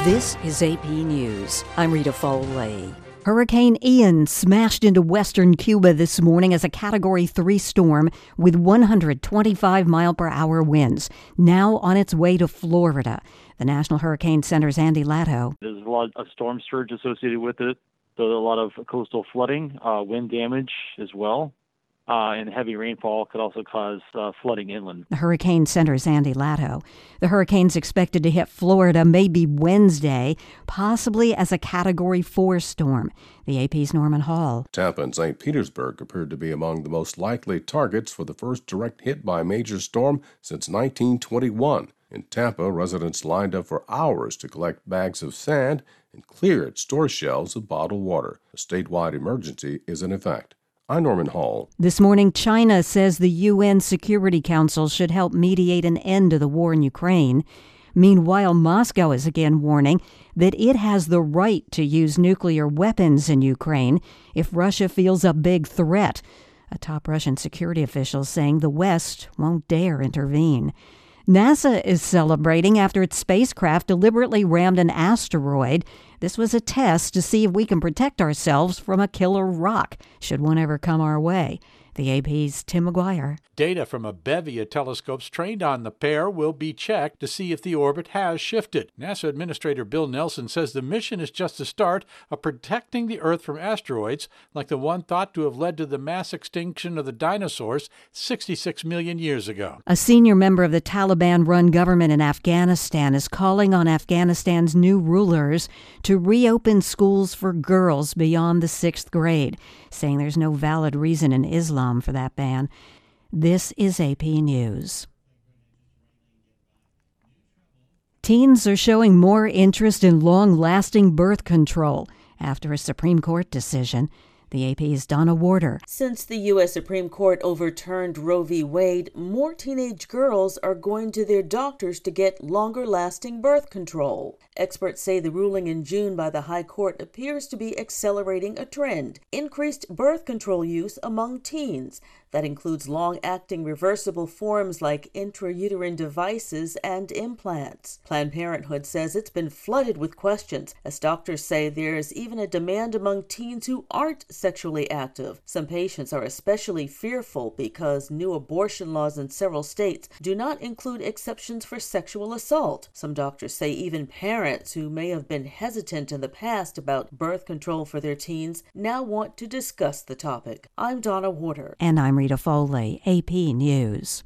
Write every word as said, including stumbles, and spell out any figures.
This is A P News. I'm Rita Foley. Hurricane Ian smashed into western Cuba this morning as a Category three storm with one hundred twenty-five mile per hour winds, now on its way to Florida. The National Hurricane Center's Andy Latto. There's a lot of storm surge associated with it, so a lot of coastal flooding, uh, wind damage as well. Uh, and heavy rainfall could also cause uh, flooding inland. The Hurricane Center's Andy Latto. The hurricane's expected to hit Florida maybe Wednesday, possibly as a Category four storm. The A P's Norman Hall. Tampa and Saint Petersburg appeared to be among the most likely targets for the first direct hit by a major storm since nineteen twenty-one. In Tampa, residents lined up for hours to collect bags of sand and clear store shelves of bottled water. A statewide emergency is in effect. I'm Norman Hall. This morning, China says the U N Security Council should help mediate an end to the war in Ukraine. Meanwhile, Moscow is again warning that it has the right to use nuclear weapons in Ukraine if Russia feels a big threat. A top Russian security official saying the West won't dare intervene. NASA is celebrating after its spacecraft deliberately rammed an asteroid. This was a test to see if we can protect ourselves from a killer rock, should one ever come our way. The A P's Tim McGuire. Data from a bevy of telescopes trained on the pair will be checked to see if the orbit has shifted. NASA Administrator Bill Nelson says the mission is just the start of protecting the Earth from asteroids like the one thought to have led to the mass extinction of the dinosaurs sixty-six million years ago. A senior member of the Taliban-run government in Afghanistan is calling on Afghanistan's new rulers to reopen schools for girls beyond the sixth grade, saying there's no valid reason in Islam for that ban. This is A P News. Teens are showing more interest in long-lasting birth control after a Supreme Court decision. The A P's Donna Warder. Since the U S Supreme Court overturned Roe v. Wade, more teenage girls are going to their doctors to get longer-lasting birth control. Experts say the ruling in June by the High Court appears to be accelerating a trend: increased birth control use among teens. That includes long-acting reversible forms like intrauterine devices and implants. Planned Parenthood says it's been flooded with questions, as doctors say there's even a demand among teens who aren't sexually active. Some patients are especially fearful because new abortion laws in several states do not include exceptions for sexual assault. Some doctors say even parents who may have been hesitant in the past about birth control for their teens now want to discuss the topic. I'm Donna Warder. And I'm Rita Foley, A P News.